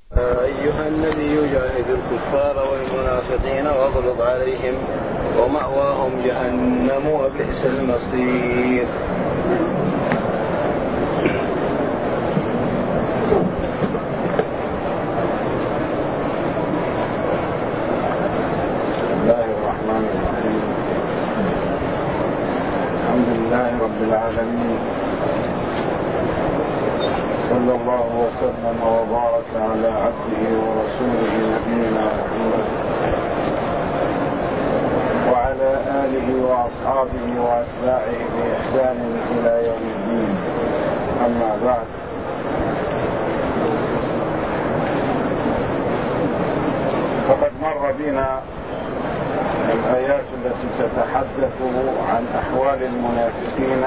أيها النبي جاهد الكفار والمنافقين واغلظ عليهم ومأواهم جهنم وبئس المصير. بسم الله الرحمن الرحيم. الحمد لله رب العالمين، صلى الله وسلم وبارك على عبده ورسوله نبينا محمد وعلى آله وأصحابه وأتباعه بإحسان إلى يوم الدين. أما بعد، فقد مر بنا الآيات التي تتحدث عن أحوال المنافقين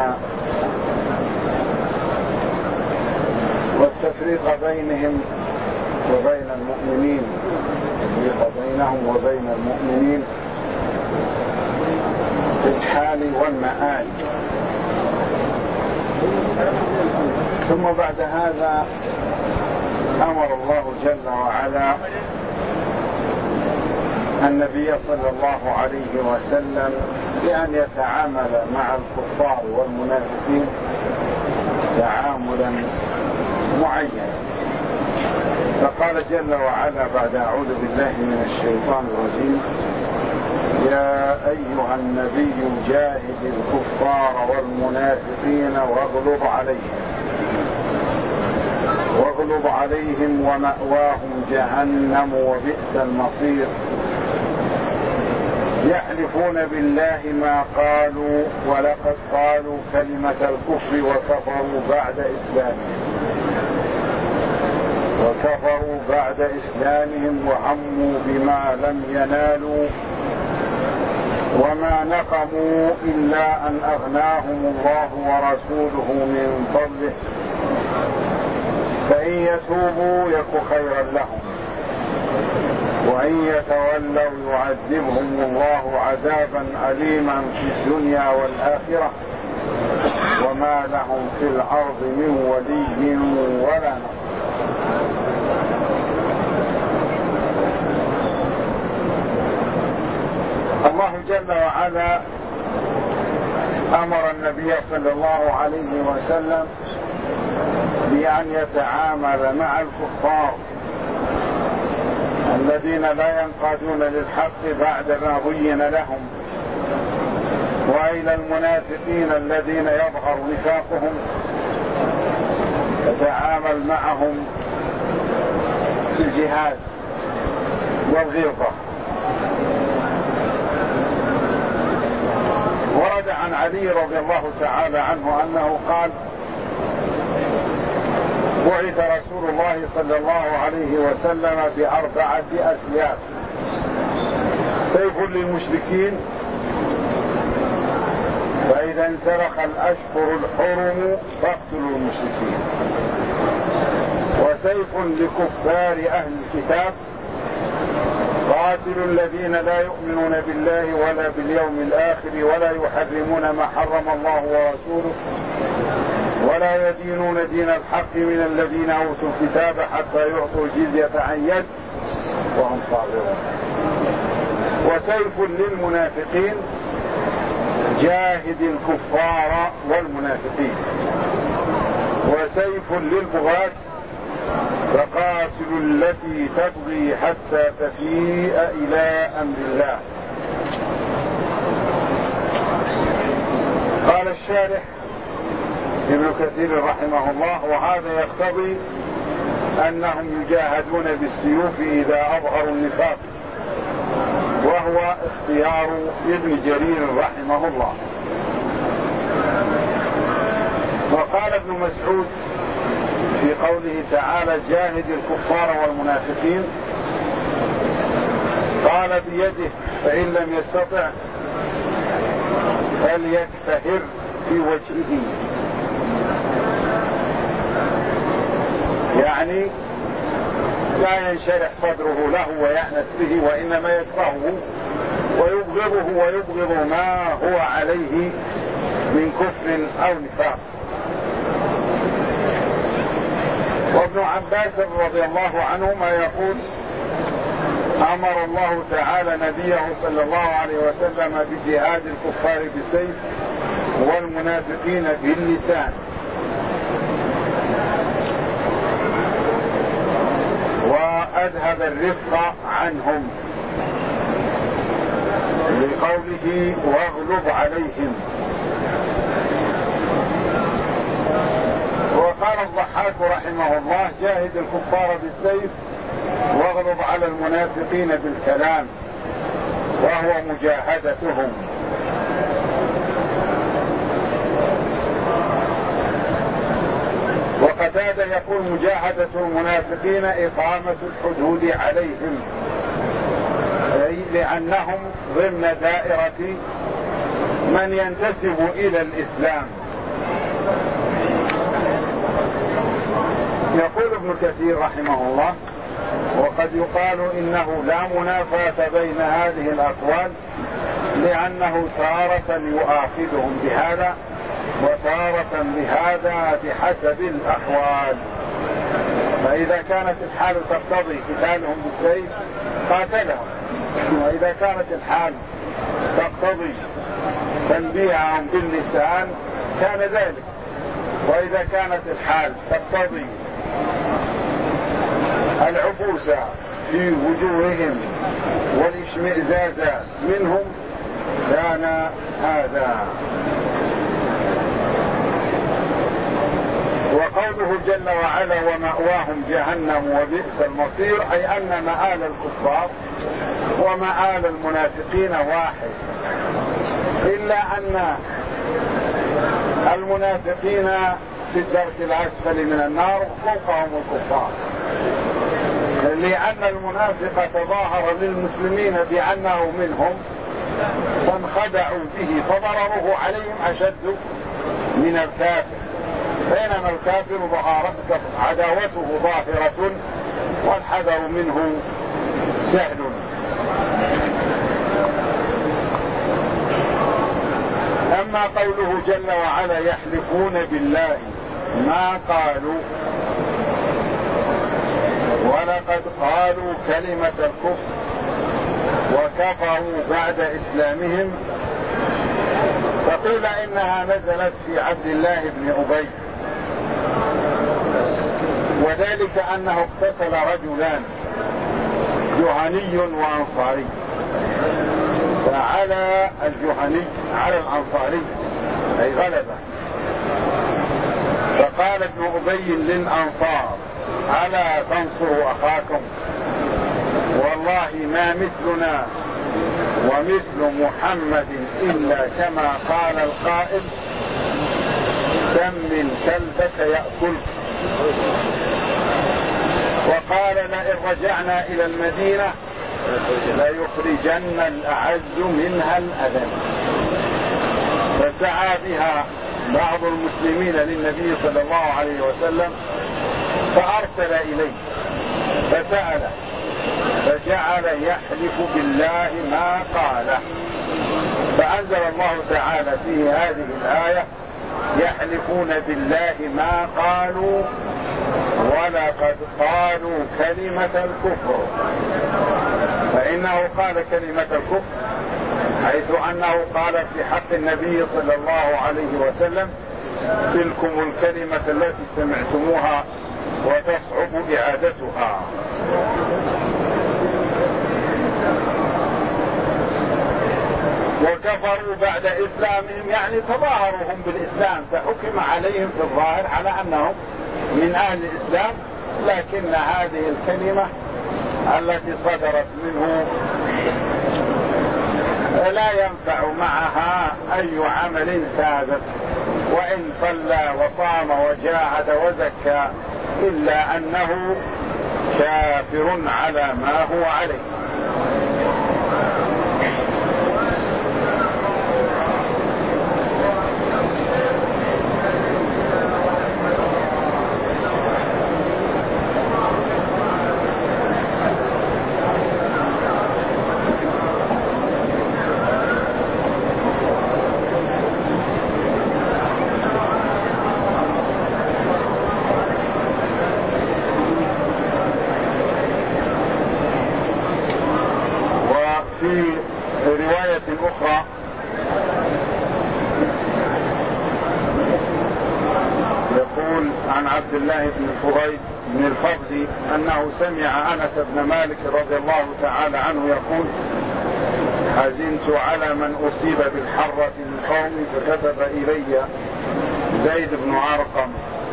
والتفريق بينهم وبين المؤمنين، التفريق بينهم وبين المؤمنين في الحال والمآل. ثم بعد هذا أمر الله جل وعلا النبي صلى الله عليه وسلم بأن يتعامل مع الكفار والمنافقين تعاملا معين. فقال جل وعلا بعد أعوذ بالله من الشيطان الرجيم: يا أيها النبي جاهد الكفار والمنافقين واغلظ عليهم ومأواهم جهنم وبئس المصير. يحلفون بالله ما قالوا ولقد قالوا كلمة الكفر وكفروا بعد إسلامهم وهموا بما لم ينالوا وما نقموا إلا أن أغناهم الله ورسوله من فضله فإن يتوبوا يك خيرا لهم وإن يتولوا يعذبهم الله عذابا أليما في الدنيا والآخرة وما لهم في الأرض من ولي ولا نصير. الله جل وعلا أمر النبي صلى الله عليه وسلم بأن يتعامل مع الكفار الذين لا ينقادون للحق بعدما بين لهم، وإلى المنافقين الذين يظهر نفاقهم يتعامل معهم في الجهاد والغلظة. ورد عن علي رضي الله تعالى عنه أنه قال: بعث رسول الله صلى الله عليه وسلم ب4 أسياف: سيف للمشركين فإذا انسلخ الأشهر الحرم فاقتلوا المشركين، وسيف لكفار أهل الكتاب قاتلوا الذين لا يؤمنون بالله ولا باليوم الآخر ولا يحرمون ما حرم الله ورسوله ولا يدينون دين الحق من الذين أوتوا الكتاب حتى يعطوا الجزية عن يد وهم صاغرون. وسيف للمنافقين: جاهد الكفار والمنافقين. وسيف للبغاة: فقاتلوا التي تبغي حتى تفيء إلى أمر الله. قال الشارح ابن كثير رحمه الله: وهذا يقتضي أنهم يجاهدون بالسيوف إذا أظهروا النفاق، وهو اختيار ابن جرير رحمه الله. وقال ابن مسعود في قوله تعالى: جاهد الكفار والمنافقين، قال: بيده، فإن لم يستطع فليكتهر في وجهه، يعني لا ينشرح صدره له ويأنس به، وإنما يكرهه ويبغضه ويبغض ما هو عليه من كفر أو نفاق. وابن عباس رضي الله عنهما يقول: أمر الله تعالى نبيه صلى الله عليه وسلم بجهاد الكفار بالسيف والمنافقين باللسان، وأذهب الرفق عنهم لقوله: واغلب عليهم. وقال الضحاك رحمه الله: جاهد الكفار بالسيف واغلب على المنافقين بالكلام، وهو مجاهدتهم. وقتادة يقول: مجاهدة المنافقين إقامة الحدود عليهم، لأنهم ضمن دائرة من ينتسب إلى الإسلام. يقول ابن كثير رحمه الله: وقد يقال إنه لا منافاة بين هذه الأقوال، لأنه تارة يؤاخذهم بهذا وتارة بهذا بحسب الأحوال. فإذا كانت الحال تقتضي قتالهم بالسيف قاتلهم، وإذا كانت الحال تقتضي تنبيههم باللسان كان ذلك، وإذا كانت الحال تقتضي العبوس في وجوههم والاشمئزاز منهم كان هذا. وقوله جل وعلا: ومأواهم جهنم وبئس المصير، أي أن مآل الكفار ومآل المنافقين واحد، إلا أن المنافقين في الدرك الأسفل من النار فوقهم الكفار، لأن المنافق تظاهر للمسلمين بأنه منهم فانخدعوا به، فضرره عليهم أشد من الكافر، بينما الكافر عداوته ظاهرة والحذر منه سهل. أما قوله جل وعلا: يحلفون بالله ما قالوا ولقد قالوا كلمة الكفر وكفروا بعد إسلامهم، فقيل إنها نزلت في عبد الله بن أبي، وذلك أنه اقتتل رجلان جهني وأنصاري، فعلى الجهني على الأنصاري أي غلبة، فقال ابن أبي للأنصار: ألا تنصروا أخاكم؟ والله ما مثلنا ومثل محمد إلا كما قال القائل: سمن كلبك يأكلك. وقال: لئن رجعنا إلى المدينة ليخرجن الأعز منها الأذل. فسعى بها بعض المسلمين للنبي صلى الله عليه وسلم، فأرسل إليه فسأله، فجعل يحلف بالله ما قاله، فأنزل الله تعالى فيه هذه الآية: يحلفون بالله ما قالوا ولقد قالوا كلمة الكفر. فإنه قال كلمة الكفر حيث أنه قال في حق النبي صلى الله عليه وسلم: تلكم الكلمة التي سمعتموها وتصعب إعادتها. وكفروا بعد إسلامهم، يعني تظاهرهم بالإسلام، فحكم عليهم في الظاهر على أنهم من أهل الإسلام، لكن هذه الكلمة التي صدرت منه لا ينفع معها أي عمل ثابت، وإن صلى وصام وجاهد وزكى، إلا أنه كافر على ما هو عليه. في رواية أخرى يقول عن عبد الله بن الفضيل بن الفضل أنه سمع أنس بن مالك رضي الله تعالى عنه يقول: حزنت على من أصيب بالحرة من قومي فكتب إلي زيد بن أرقم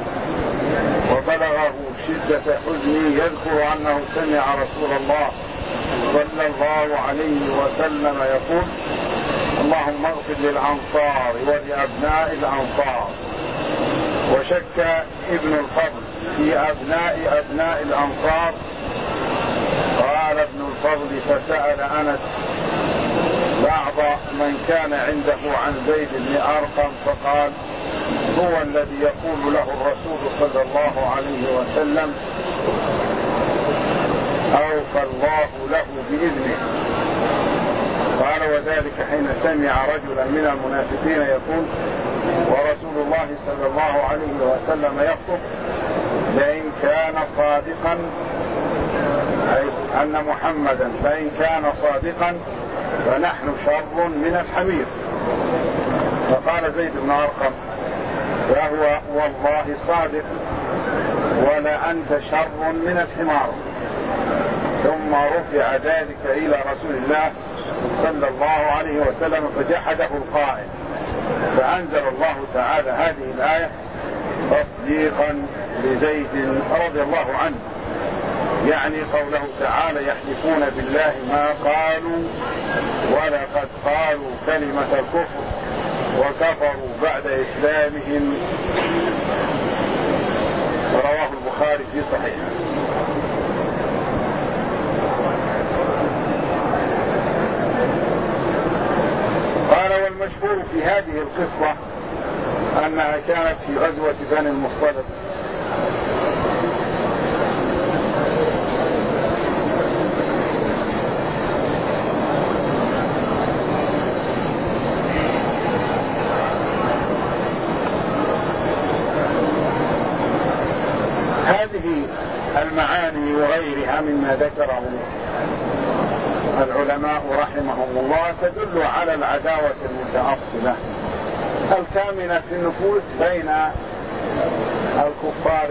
وبلغه شدة حزني يذكر أنه سمع رسول الله صلى الله عليه وسلم يقول: اللهم اغفر للأنصار ولأبناء الأنصار. وشك ابن الفضل في أبناء الأنصار. قال ابن الفضل: فسأل أنس بعض من كان عنده عن زيد بن أرقم فقال: هو الذي يقول له الرسول صلى الله عليه وسلم: أوفى الله له بإذنه. قال: وذلك حين سمع رجلا من المنافقين يقول ورسول الله صلى الله عليه وسلم يخطب: لئن كان صادقا، أي أن محمدا فإن كان صادقا فنحن شر من الحمير. فقال زيد بن أرقم: فهو والله صادق ولا أنت شر من الحمار. ثم رفع ذلك إلى رسول الله صلى الله عليه وسلم فجحده القائل، فأنزل الله تعالى هذه الآية تصديقا لزيد رضي الله عنه، يعني قوله تعالى: يحلفون بالله ما قالوا ولقد قالوا كلمة الكفر وكفروا بعد إسلامهم. رواه البخاري في صحيحه. قال: والمشهور في هذه القصة أنها كانت في غزوة بني المصطلق، هذه المعاني وغيرها مما ذكره العلماء رحمهم الله تدل على العداوة المتأصلة الكامنة في النفوس بين الكفار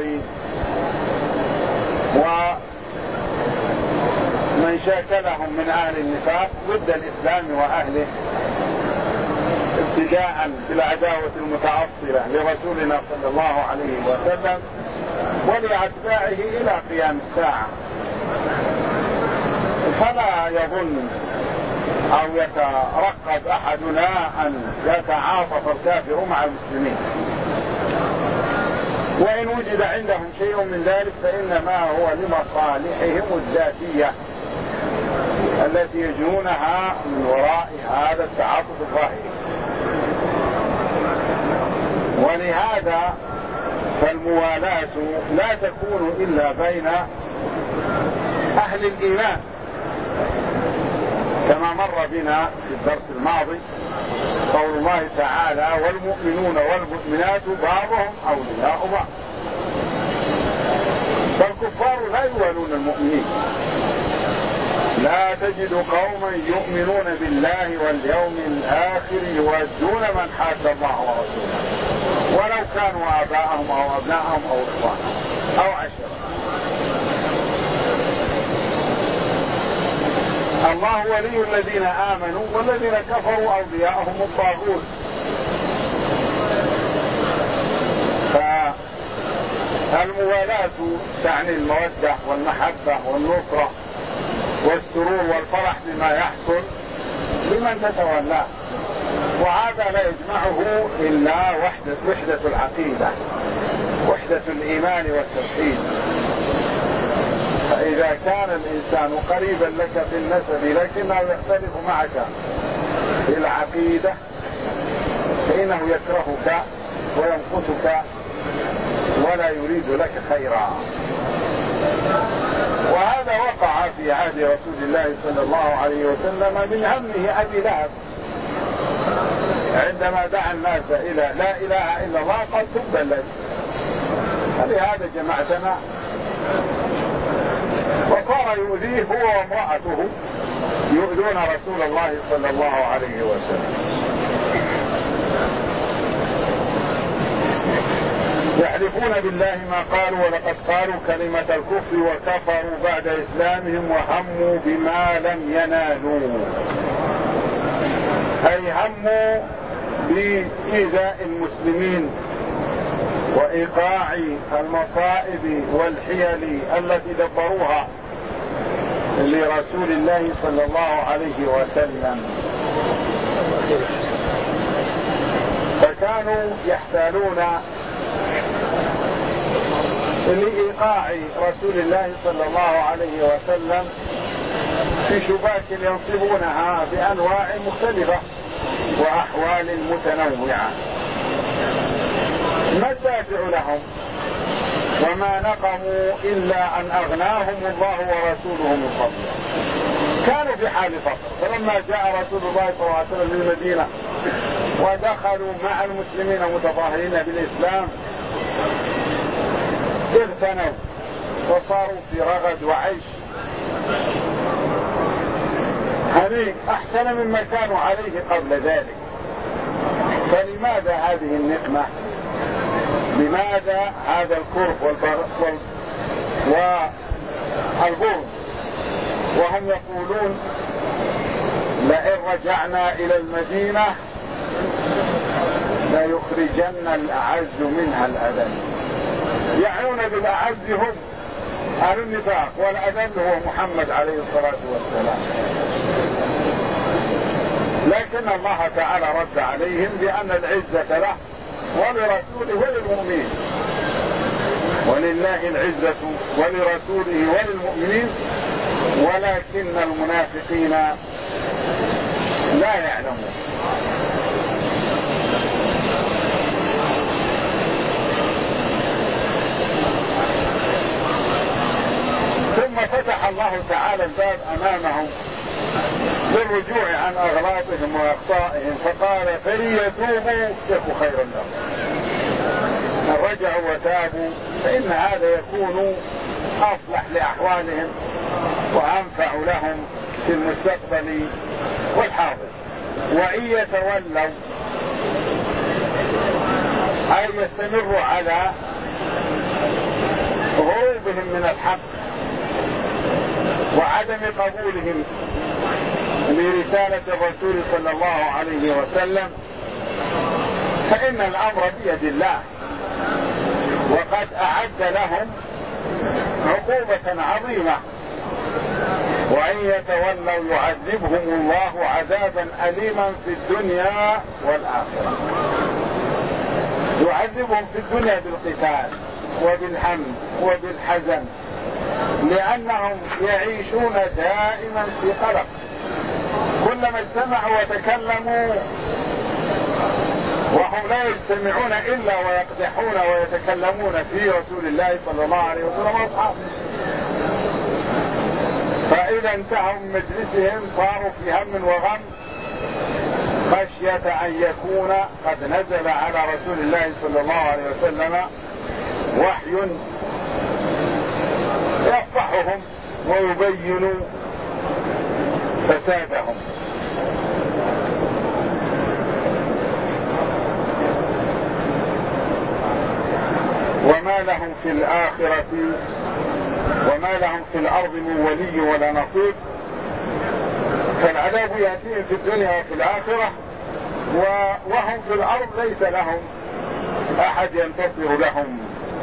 ومن شاكلهم من أهل النفاق ضد الإسلام وأهله، ابتداء بالعداوة المتأصلة لرسولنا صلى الله عليه وسلم ولأتباعه إلى قيام الساعة. فلا يظن أو يترقب أحدنا أن يتعاطف الكافر مع المسلمين، وإن وجد عندهم شيء من ذلك فإنما هو لمصالحهم الذاتية التي يجنونها من وراء هذا التعاطف الظاهري. ولهذا فالموالاة لا تكون إلا بين أهل الإيمان، كما مر بنا في الدرس الماضي قول الله تعالى: والمؤمنون والمؤمنات بعضهم أولياء بعض. فالكفار لا يوالون المؤمنين. لا تجد قوما يؤمنون بالله واليوم الآخر يودون من حاد الله ورسوله ولو كانوا آباءهم أو أبناءهم أو إخوانهم أو عشيرتهم. الله ولي الذين آمنوا والذين كفروا أولياءهم الطاغوت. فالموالاة تعني المودة والمحبة والنصرة والسرور والفرح بما يحصل لمن تتولاه، وهذا لا يجمعه إلا وحدة العقيدة، وحدة الإيمان والتوحيد. فإذا كان الإنسان قريبا لك في النسب لكنه يختلف معك في العقيدة فإنه يكرهك وينقصك ولا يريد لك خيرا. وهذا وقع في عهد رسول الله صلى الله عليه وسلم من همه أبي لهب عندما دعا الناس إلى لا إله إلا الله قال: تبا لك، فلهذا جمعتنا. وصار يؤذيه هو وامرأته يؤذون رسول الله صلى الله عليه وسلم. يحلفون بالله ما قالوا ولقد قالوا كلمة الكفر وكفروا بعد إسلامهم وهموا بما لم ينالوا، أي هموا بإيذاء المسلمين وإيقاع المصائب والحيل التي دبروها لرسول الله صلى الله عليه وسلم. فكانوا يحتالون لإيقاع رسول الله صلى الله عليه وسلم في شباك ينصبونها بأنواع مختلفة وأحوال متنوعة. ما الدافع لهم؟ وما نقموا إلا أن أغناهم الله ورسوله من فضله. كانوا في حال فقر، فلما جاء رسول الله صلى الله عليه وسلم للمدينة ودخلوا مع المسلمين متظاهرين بالإسلام اغتنوا وصاروا في رغد وعيش هنيء أحسن مما كانوا عليه قبل ذلك. فلماذا هذه النقمة؟ لماذا هذا الكره والبغض وهم يقولون لئن رجعنا إلى المدينة ليخرجن الأعز منها الأذل. يعنون بالأعز هم أهل النفاق، والأذل هو محمد عليه الصلاة والسلام. لكن الله تعالى رد عليهم بأن العزة له ولرسوله وللمؤمنين، ولله العزة ولرسوله وللمؤمنين ولكن المنافقين لا يعلمون. ثم فتح الله تعالى الباب أمامهم للرجوع عن أغلاطهم وأخطائهم، فقال فليتوبوا يكن خيرا لهم. إن رجعوا وتابوا فإن هذا يكون أصلح لأحوالهم وأنفع لهم في المستقبل والحاضر. وإن يتولوا أي يستمروا على هروبهم من الحق وعدم قبولهم لرسالة الرسول صلى الله عليه وسلم، فإن الأمر بيد الله، وقد أعد لهم عقوبة عظيمة. وإن يتولوا يعذبهم الله عذابا أليما في الدنيا والآخرة. يعذبهم في الدنيا بالقتال وبالهم وبالحزن، لأنهم يعيشون دائما في قلق. كلما اجتمعوا وتكلموا وهم لا يجتمعون إلا ويقدحون ويتكلمون في رسول الله صلى الله عليه وسلم وأصحابه. فإذا انتهوا من مجلسهم صاروا في هم وغم خشية أن يكون قد نزل على رسول الله صلى الله عليه وسلم وحي يفضحهم ويبين فسادهم. وما لهم في الآخرة وما لهم في الأرض من ولي ولا نصير. فالعذاب يأتيهم في الدنيا وفي الآخرة، وهم في الأرض ليس لهم أحد ينتصر لهم.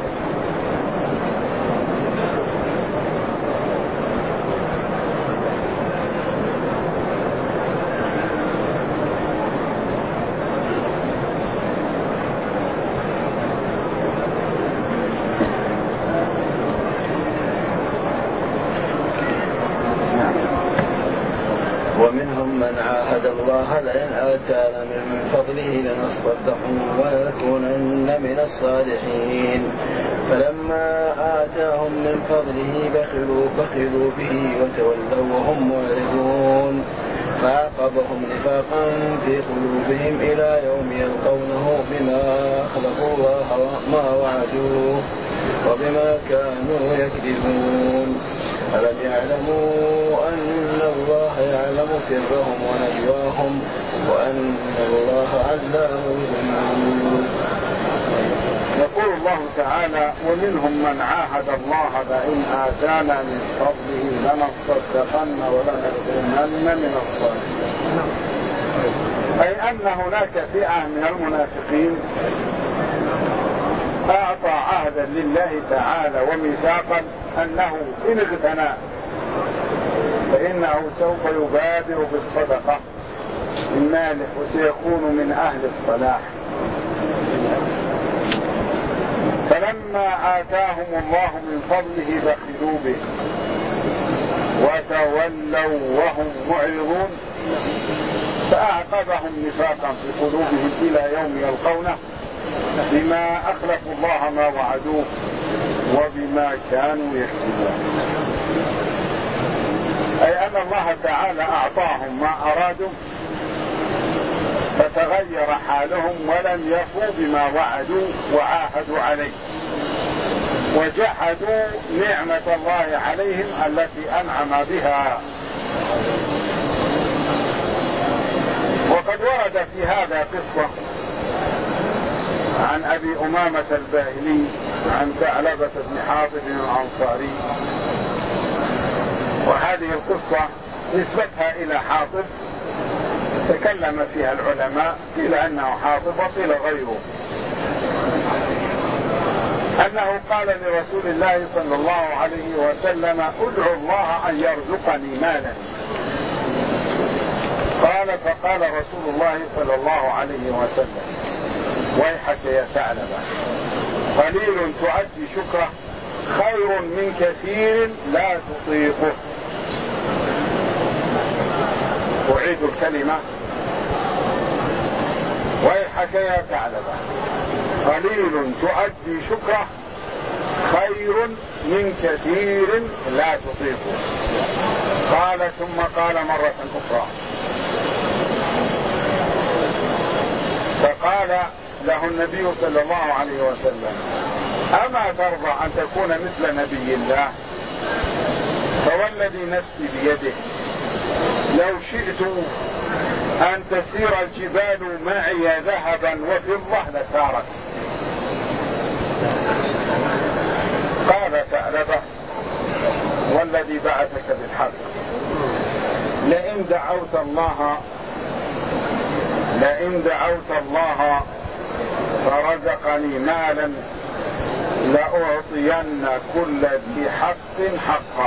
ومنهم من عاهد الله لئن آتانا من فضله لنصدقن ولنكونن من الصالحين، فلما آتاهم من فضله بخلوا به وتولوا وهم معرضون، فعاقبهم نفاقا في قلوبهم إلى يوم يلقونه بما أخلفوا الله ما وعدوه وبما كانوا يكذبون. ألم يعلموا أن الله يعلم سرهم ونجواهم وأن الله علام الغيوب. يقول الله تعالى: ومنهم من عاهد الله لئن آتانا من فضله لنصدقن ولنكونن من الصالحين. أي أن هناك فئة من المنافقين أعطى عهدا لله تعالى وميثاقا أنه إن اغتنى فإنه سوف يبادر بالصدقة من ماله وسيكون من أهل الصلاح. فلما آتاهم الله من فضله بخلوا به وتولوا وهم معرضون فأعقبهم نفاقا في قلوبهم إلى يوم يلقونه بما أخلفوا الله ما وعدوه وبما كانوا يكذبون. أي أن الله تعالى أعطاهم ما أرادوا فتغير حالهم ولم يفوا بما وعدوا وعاهدوا عليه وجحدوا نعمة الله عليهم التي أنعم بها. وقد ورد في هذا قصة عن أبي أمامة الباهلي عن ثعلبة بن حاطب الأنصاري، وهذه القصة نسبتها إلى حاطب تكلم فيها العلماء، قيل أنه حاطب وقيل غيره، أنه قال لرسول الله صلى الله عليه وسلم: ادعو الله أن يرزقني مالا. فقال رسول الله صلى الله عليه وسلم: ويحك يا ثعلبة، قليل تؤدي شكره خير من كثير لا تطيقه. أعيد الكلمة: ويحك يا ثعلبة، قليل تؤدي شكره خير من كثير لا تطيقه. قال ثم قال مرة أخرى، فقال له النبي صلى الله عليه وسلم: أما ترضى أن تكون مثل نبي الله؟ فوالذي نفسي بيده لو شئت أن تسير الجبال معي ذهبا وفضة لسارت. قال ثعلبة: والذي بعثك بالحق لئن دعوت الله فرزقني مالا لأعطين كل ذي حق حقه.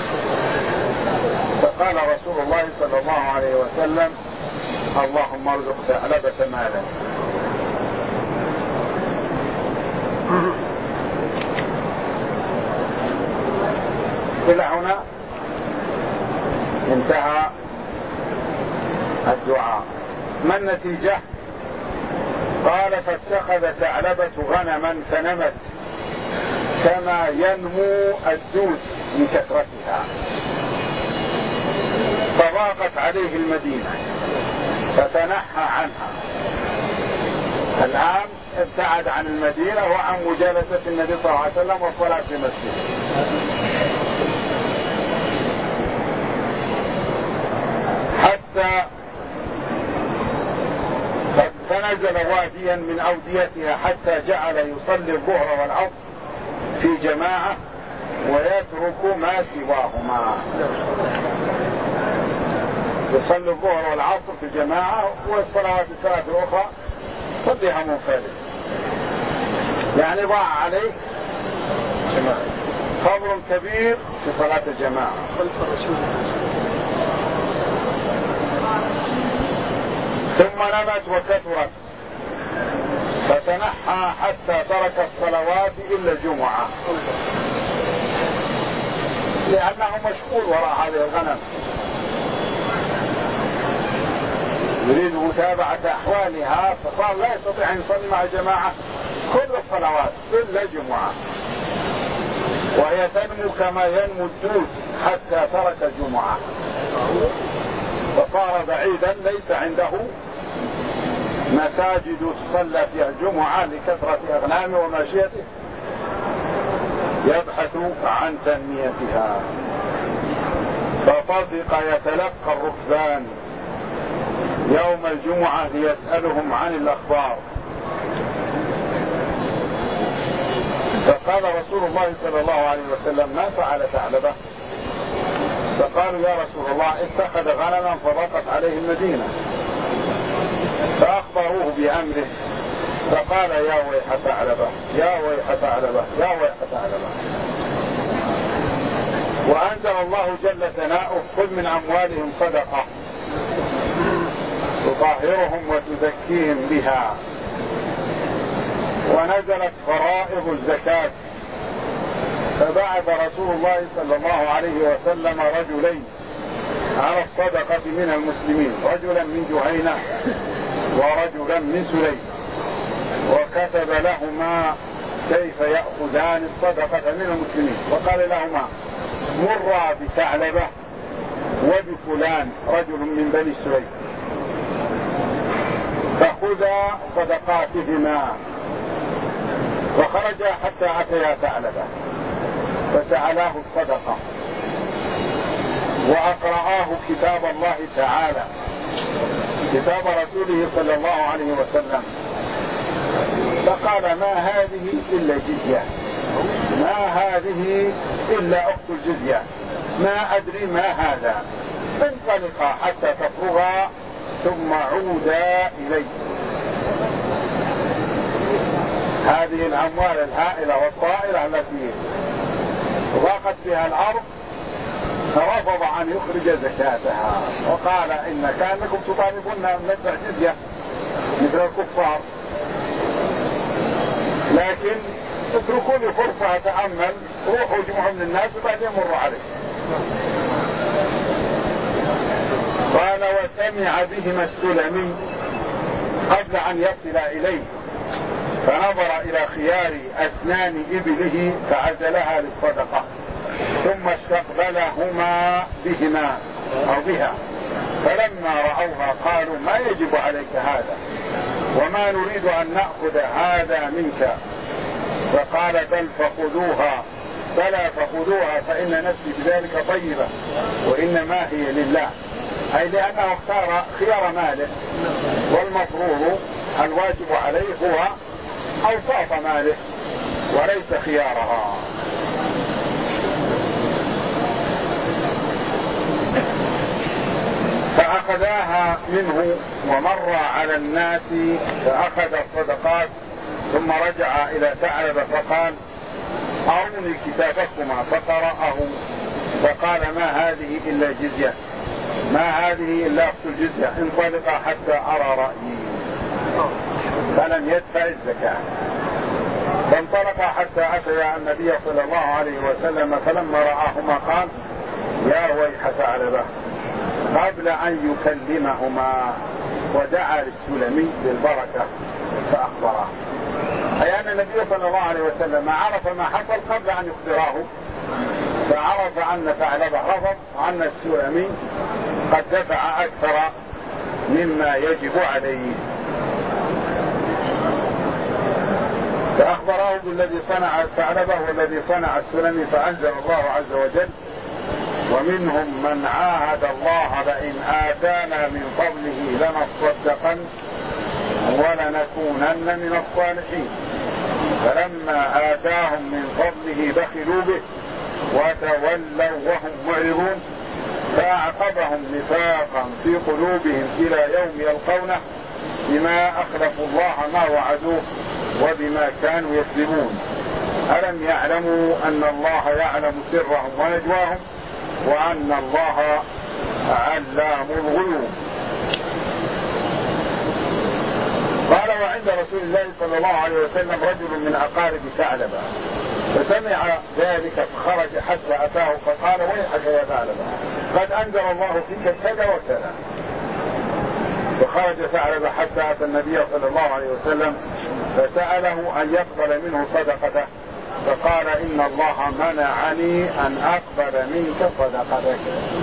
فقال رسول الله صلى الله عليه وسلم: اللهم ارزق ثعلبة مالا. إلى هنا انتهى الدعاء. ما النتيجة؟ قال: فاتخذ ثعلبة غنما فنمت كما ينمو الدود من كثرتها، فضاقت عليه المدينة فتنحى عنها. الآن ابتعد عن المدينة وعن مجالسة النبي صلى الله عليه وسلم والصلاة في مسجده، حتى فنزل واديا من أوديتها حتى جعل يصلي الظهر والعصر في جماعة ويترك ما سواهما. يصلي الظهر والعصر في جماعة والصلوات الثلاث الأخرى صليها منفرد، يعني ضاع عليه فضل كبير في صلاة الجماعة. ثم نمت وكثرت فتنحى حتى ترك الصلوات إلا الجمعة، لأنه مشغول وراء هذه الغنم، يريد متابعة أحوالها، فصار لا يستطيع أن يصلي مع الجماعة كل الصلوات إلا الجمعة، وهي تنمو كما ينمو الدود حتى ترك الجمعة، فصار بعيدا ليس عنده مساجد تصلى فيها الجمعة لكثرة أغنامه وماشيته، يبحث عن تنميتها. فطفق يتلقى الركبان يوم الجمعة ليسألهم عن الأخبار. فقال رسول الله صلى الله عليه وسلم: ما فعل ثعلبة؟ فقالوا: يا رسول الله اتخذ غنما فضاقت عليه المدينة. فأخبروه بأمره فقال: يا ويح ثعلبة، يا ويح ثعلبة، يا ويح ثعلبة. وأنزل الله جل ثناؤه: خذ من أموالهم صدقة تطهرهم وتزكيهم بها. ونزلت فرائض الزكاة، فبعث رسول الله صلى الله عليه وسلم رجلين على الصدقة من المسلمين، رجلا من جهينة ورجلا من سليم، وكتب لهما كيف يأخذان الصدقة من المسلمين، وقال لهما: مرا بثعلبة وبفلان رجل من بني سليم فخذا صدقاتهما. وخرجا حتى أتيا ثعلبة فسألاه الصدقة وأقرآه كتاب الله تعالى، كتاب رسوله صلى الله عليه وسلم، فقال: ما هذه إلا جزية، ما هذه إلا أخت الجزية، ما أدري ما هذا، انطلقا حتى تفرغا ثم عودا إلي. هذه الأموال الهائلة والطائلة التي ضاقت بها الأرض فرفض أن يخرج زكاتها، وقال: إن كانكم تطالبون أن ندفع جزية مثل الكفار، لكن اتركوا لي فرصة أتأمل، روحوا جمعوا من الناس وبعدين مروا عليه. قال: وسمع بهما السلمي قبل أن يصل إليه، فنظر إلى خيار أسنان إبله فعزلها للصدقة، ثم استقبلهما بهما أو بها، فلما رأوها قالوا: ما يجب عليك هذا، وما نريد أن نأخذ هذا منك. فقال: بل فخذوها، فلا فخذوها فإن نفسي بذلك طيبة، وإنما هي لله، أي لأنه اختار خيار ماله، والمفروض الواجب عليه هو أوساط ماله وليس خيارها. فأخذاها منه ومر على الناس فأخذ الصدقات، ثم رجع إلى ثعلبة فقال: أروني كتابكما، فقرأه فقال: ما هذه إلا جزية، ما هذه إلا أخت الجزية، انطلق حتى أرى رأيي. فلم يدفع الزكاة، فانطلق حتى أتيا النبي صلى الله عليه وسلم، فلما رآهما قال: يا ويح ثعلبة، قبل أن يكلمهما ودعا للسلمي بالبركة فأخبره، أي أن النبي صلى الله عليه وسلم عرف ما حصل قبل أن يخبراه، فعرف أن ثعلبة رفض وأن السلمي قد دفع أكثر مما يجب عليه، فأخبره بالذي صنع الثعلبة والذي صنع السلمي، فأنزل الله عز وجل: ومنهم من عاهد الله لئن آتانا من فضله لنصدقن ولنكونن من الصالحين، فلما آتاهم من فضله بخلوا به وتولوا وهم معرضون، فأعقبهم نفاقا في قلوبهم إلى يوم يلقونه بما أخلفوا الله ما وعدوه وبما كانوا يكذبون. ألم يعلموا أن الله يعلم سرهم ونجواهم وأن الله علام الغيوب. قال: وعند رسول الله صلى الله عليه وسلم رجل من أقارب ثعلبة، فسمع ذلك فخرج حتى أتاه فقال: ويحك يا ثعلبة، قد أنزل الله فيك كذا وكذا. فخرج ثعلبة حتى أتى النبي صلى الله عليه وسلم فسأله أن يقبل منه صدقته، فقال: إن الله منعني أن أقبل منك صدقتك.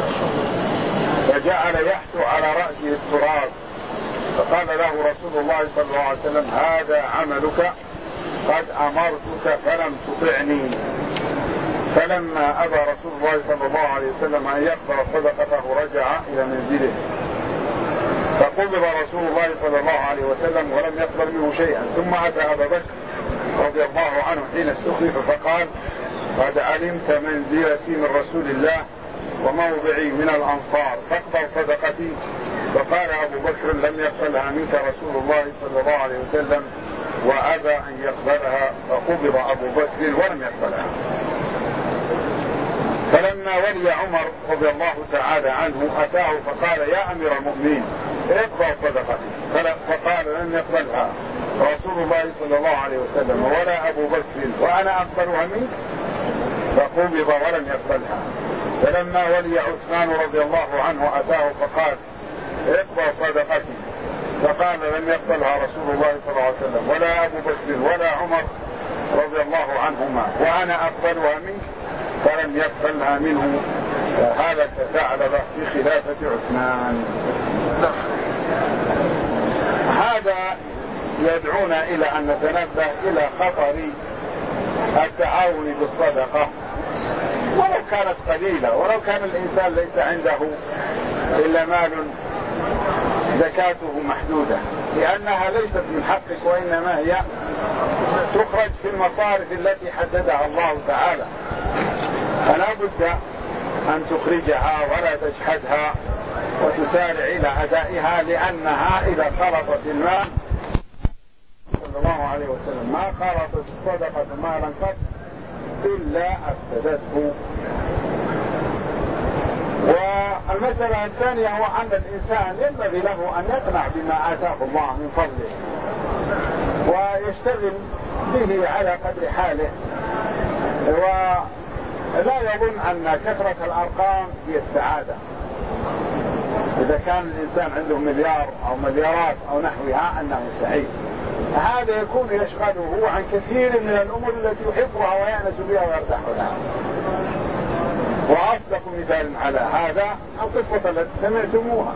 فجعل يحث على رأسه التراب، فقال له رسول الله صلى الله عليه وسلم: هذا عملك، قد أمرتك فلم تطعني. فلما أبى رسول الله صلى الله عليه وسلم أن يقبل صدقته رجع إلى منزله، فقبض رسول الله صلى الله عليه وسلم ولم يقبل منه شيئا. ثم أتى أبا بكر رضي الله عنه حين استخلف فقال: قد علمت منزلتي من رسول الله وموضعي من الأنصار فاقبل صدقتي. فقال أبو بكر: لم يقبلها منك رسول الله صلى الله عليه وسلم وأبى أن يقبلها، فقبض أبو بكر ولم يقبلها. فلما ولي عمر رضي الله تعالى عنه أتاه فقال: يا أمير المؤمنين اقبل صدقتي. فقال: لن يقبلها رسول الله صلى الله عليه وسلم ولا أبو بكر وأنا أقبلها منك، فقبض ولم يقبلها. فلما ولي عثمان رضي الله عنه أتاه فقال: اقبل صدقتي. فقال: لم يقبلها رسول الله صلى الله عليه وسلم ولا أبو بكر ولا عمر رضي الله عنهما وأنا أقبلها منك، فلم يقبلها منه. هذا كثعلبة في خلافة عثمان. هذا يدعونا إلى أن نتنبه إلى خطر التعاون بالصدقة ولو كانت قليلة، ولو كان الإنسان ليس عنده إلا مال زكاته محدودة، لأنها ليست من حقك وإنما هي تخرج في المصارف التي حددها الله تعالى، فلا بد أن تخرجها ولا تجحدها وتسارع إلى أدائها، لأنها إذا خلطت المال صلى الله عليه وسلم ما خلطت الصدقة مالا قط إلا أفسدته. والمسألة الثانية هو أن الإنسان ينبغي له أن يقنع بما آتاه الله من فضله ويشتغل به على قدر حاله، ولا يظن أن كثرة الأرقام هي السعادة. إذا كان الإنسان عنده مليار أو مليارات أو نحوها أنه سعيد، هذا يكون يشغله عن كثير من الأمور التي يحبها ويأنس بها ويرتاح لها. وأصدق مثال على هذا القصة التي سمعتموها.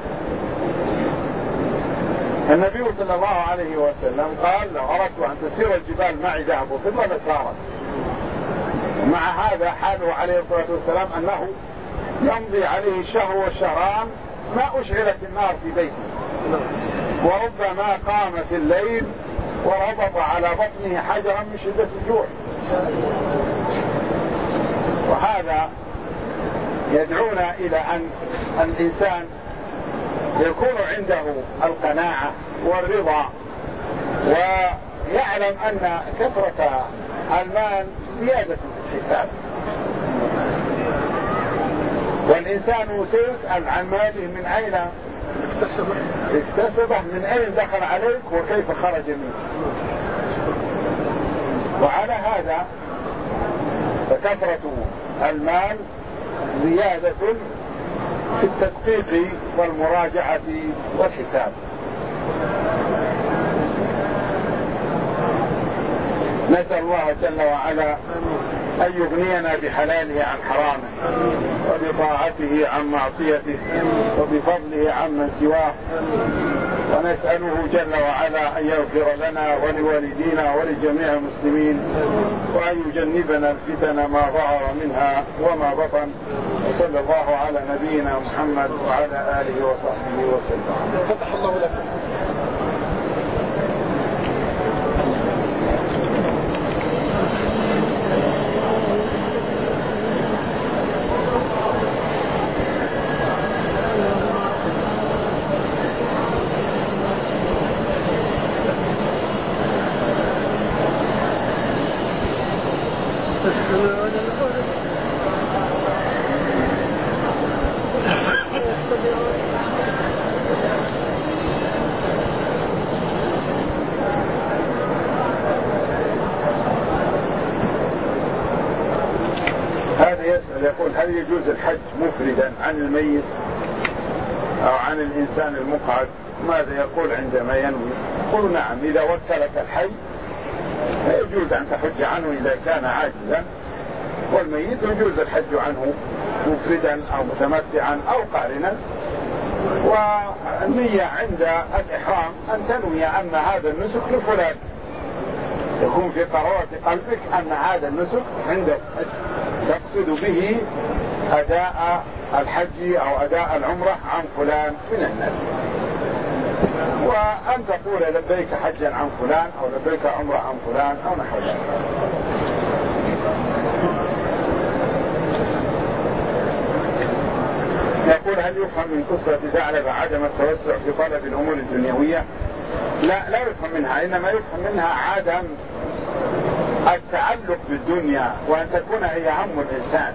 النبي صلى الله عليه وسلم قال: لو أردت أن تسير الجبال معي ذهب وفضة لسارت. مع هذا حاله عليه الصلاة والسلام أنه يمضي عليه الشهر والشهران ما أشعلت النار في بيته، وربما قام في الليل وربط على بطنه حجرا من شدة الجوع. وهذا يدعونا إلى أن الإنسان يكون عنده القناعة والرضا، ويعلم أن كثرة المال زيادة في الحساب، والإنسان سيسأل عن ماله من أين اكتسبه، من أين دخل عليك، وكيف خرج منه. وعلى هذا فكثرة المال زيادة في التدقيق والمراجعة والحساب. نسأل الله جل وعلا أن يغنينا بحلاله عن حرامه، وبطاعته عن معصيته، وبفضله عمن سواه. ونسأله جل وعلا أن يغفر لنا ولوالدينا ولجميع المسلمين، وأن يجنبنا الفتن ما ظهر منها وما بطن. وصلى الله على نبينا محمد وعلى آله وصحبه وسلم. فتح الله لكم. هذا يسأل يقول: هل يجوز الحج مفردا عن الميت أو عن الإنسان المقعد؟ ماذا يقول عندما ينوي؟ قل نعم، إذا وكلك الحي يجوز أن تحج عنه إذا كان عاجزا، والميت يجوز الحج عنه مفردا أو متمتعا أو قارنا. والنية عند الإحرام أن تنوي أن هذا النسك لفلان، يكون في قرارة قلبك أن هذا النسك عند الحج. تقصد به أداء الحج أو أداء العمرة عن فلان من الناس، وأن تقول لبيك حجا عن فلان أو لبيك عمرة عن فلان أو نحو ذلك. يقول هل يفهم من قصة ثعلبة عدم التوسع في طلب الأمور الدنيوية؟ لا يفهم منها، إنما يفهم منها عدم التعلق بالدنيا، وأن تكون هي هم الإنسان.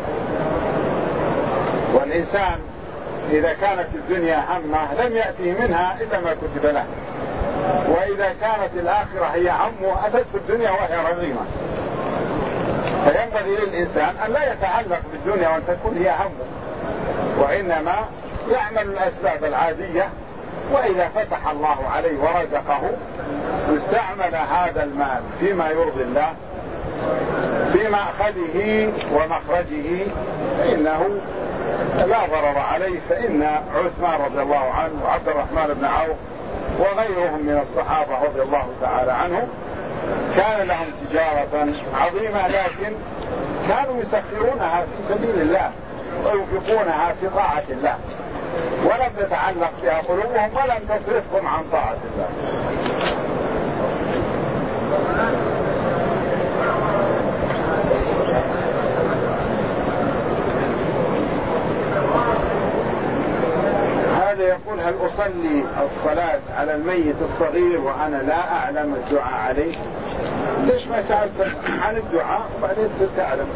والإنسان إذا كانت الدنيا همه لم يأتيه منها إلا ما كتب له، وإذا كانت الآخرة هي همه أتته الدنيا وهي رغيمة. فينبغي للإنسان أن لا يتعلق بالدنيا وأن تكون هي همه، وإنما يعمل الأسباب العادية، وإذا فتح الله عليه ورزقه استعمل هذا المال فيما يرضي الله في مأخذه ومخرجه فإنه لا ضرر عليه. فإن عثمان رضي الله عنه وعبد الرحمن بن عوف وغيرهم من الصحابة رضي الله تعالى عنهم كان لهم تجارة عظيمة، لكن كانوا يسخرونها في سبيل الله وينفقونها في طاعة الله، ولم تتعلق بها قلوبهم ولم تصرفهم عن طاعة الله. هذا يقول هل أصلي الصلاة على الميت الصغير وأنا لا أعلم الدعاء عليه؟ ليش ما سألت عن الدعاء وبعدين صرت أعلم؟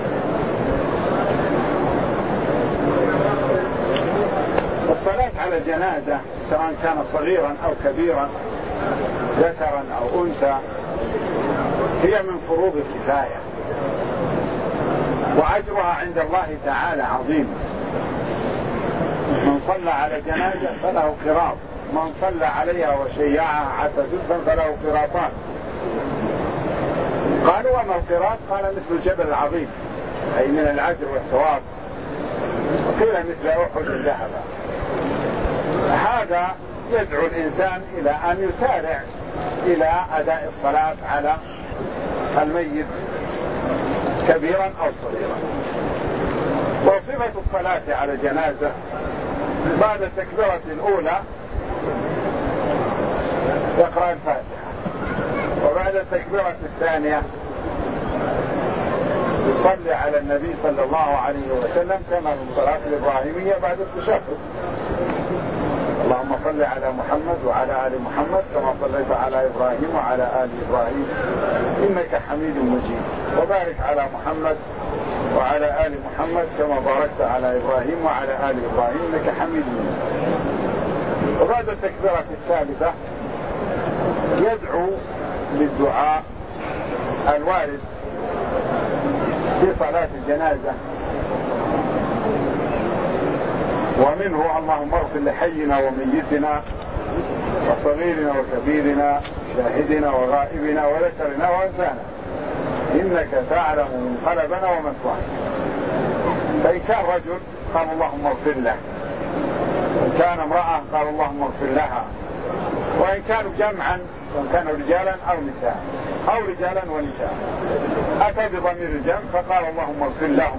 الصلاة على الجنازة سواء كان صغيرا أو كبيرا ذكرا أو أنثى هي من فروض الكفاية، وأجرها عند الله تعالى عظيم. من صلى على جنازة فله قراط، من صلى عليها وشيعها حتى تدفن فله قراطان. قالوا وما القراط؟ قال مثل الجبل العظيم، أي من الأجر والثواب، وقيل مثل أحد ذهبا. هذا يدعو الإنسان إلى أن يسارع إلى أداء الصلاة على الميت كبيرا أو صغيرا. وصفة الصلاة على الجنازة بعد التكبيرة الأولى يقرأ الفاتحة، وبعد التكبيرة الثانية يصلي على النبي صلى الله عليه وسلم كما في الصلاة الإبراهيمية بعد التشهد. اللهم صل على محمد وعلى آل محمد كما صليت على إبراهيم وعلى آل إبراهيم إنك حميد مجيد، وبارك على محمد وعلى آل محمد كما باركت على إبراهيم وعلى آل إبراهيم إنك حميد مجيد. وبعد التكبيرة الثالثة يدعو بالدعاء الوارد في صلاة الجنازة، ومنه اللهم اغفر لحينا وميتنا وصغيرنا وكبيرنا شاهدنا وغائبنا وذكرنا وانثانا انك تعلم منقلبنا ومثوانا. فان كان رجل قال اللهم اغفر له، وان كان امرأة قال اللهم اغفر لها، وان كانوا جمعا وان كانوا رجالا او نساء او رجالا ونساء اتى بضمير الجمع فقال اللهم اغفر لهم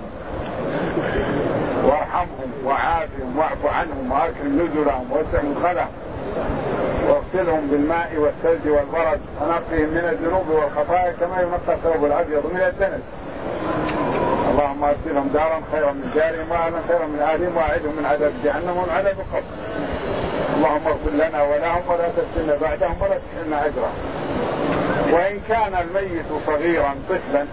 وارحمهم وعافهم واعف عنهم واكرم نزلهم واسع مدخلهم واغسلهم بالماء والثلج والبرد ونقهم من الذنوب والخطايا كما ينقى الثوب الابيض من الدنس. اللهم ادخلهم دارا خيرا من دارهم واهلا خيرا من اهلهم واعدهم من عذاب جهنم ومن عذاب القبر. اللهم اغفر لنا ولهم ولا تفتنا بعدهم ولا تحرمنا اجرهم. وان كان الميت صغيرا طفلا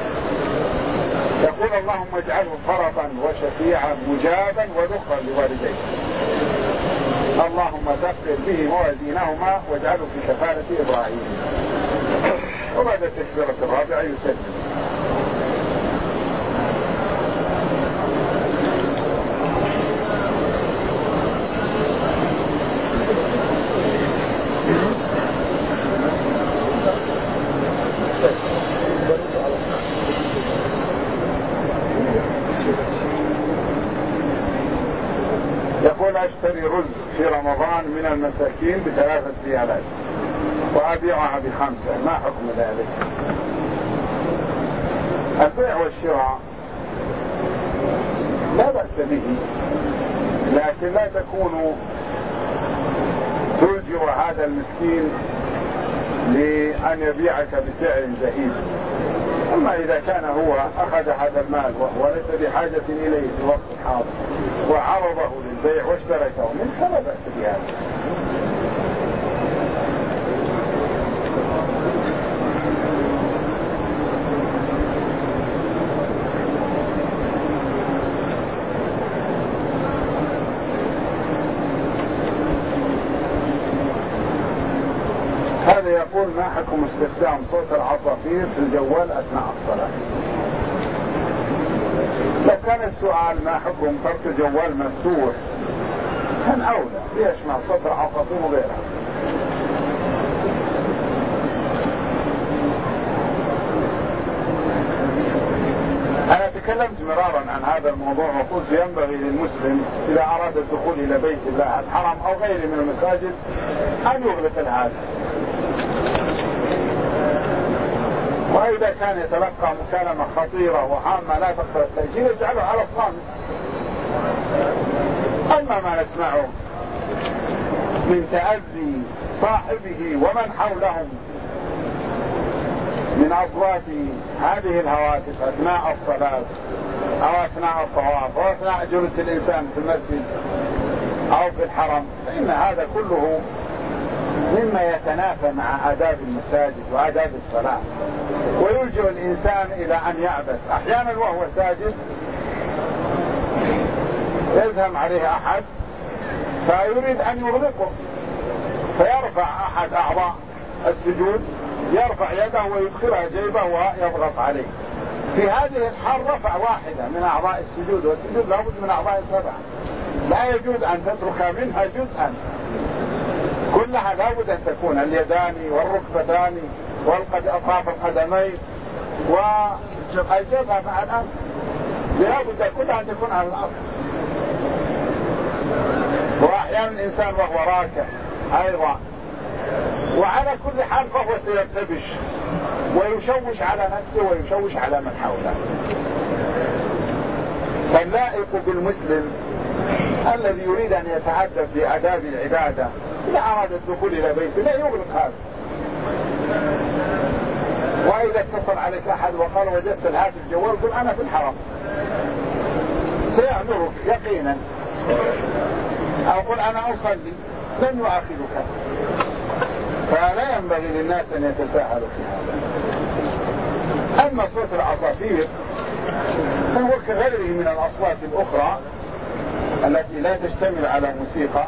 يقول اللهم اجعله فرطا وشفيعا مجابا وذخرا لوالديه، اللهم ثقل به موازينهما واجعله في كفالة إبراهيم. وبعد التكبيرة الرابعة يسلم. يقول اشتري رز في رمضان من المساكين ب3 ريالات وأبيعها ب5، ما حكم ذلك؟ البيع والشراء لا بأس به، لكن لا تكون تلجئ هذا المسكين لأن يبيعك بسعر زهيد. أما إذا كان هو أخذ هذا المال وهو ليس بحاجة إليه في وقت الحاضر وعرضه للبيع واشتركه منه فلا بأس بهذا. هذا يقول: ما حكم استخدام صوت العصافير في الجوال أثناء الصلاة؟ لو كان السؤال ما حكم ترك الجوال مفتوح كان أولى، ليسمع صوت العصافير وغيرها. أنا تكلمت مرارا عن هذا الموضوع وقلت ينبغي للمسلم إذا أراد الدخول إلى بيت الله الحرام أو غيره من المساجد أن يغلق الهاتف، وإذا كان يتلقى مكالمة خطيرة وهامة لا تقدر التأجيل يجعله على الصامت. أما ما نسمعه من تأذي صاحبه ومن حولهم من أصوات هذه الهواتف أثناء الصلاة أو أثناء الطواف أو أثناء جلوس الإنسان في المسجد أو في الحرم، فإن هذا كله مما يتنافى مع آداب المساجد وآداب الصلاة، ويلجئ الإنسان إلى أن يعبث. أحيانا وهو ساجد يزهم عليه أحد فيريد أن يغلقه، فيرفع أحد أعضاء السجود، يرفع يده ويدخلها جيبه ويضغط عليه. في هذه الحال رفع واحدة من أعضاء السجود، والسجود لابد من أعضاء 7، لا يجوز أن تترك منها جزءا، كلها لابد أن تكون اليدان والركبتان وأطراف القدمين والجبهة مع الأنف، لابد كلها أن تكون على الأرض. وأحيانا الإنسان وهو راكع أيضا، وعلى كل حال فهو سيرتبش ويشوش على نفسه ويشوش على من حوله. فاللائق بالمسلم الذي يريد أن يتعدى في آداب العبادة إذا أراد الدخول إلى بيته لا يغلق هذا. وإذا اتصل عليك أحد وقال وجدت الهاتف الجوال قل أنا في الحرم، سيعذرك يقينا، أو قل أنا أصلي لن يؤاخذك. فلا ينبغي للناس أن يتساهلوا في هذا. أما صوت العصافير فهو كغيره من الأصوات الأخرى التي لا تشتمل على موسيقى،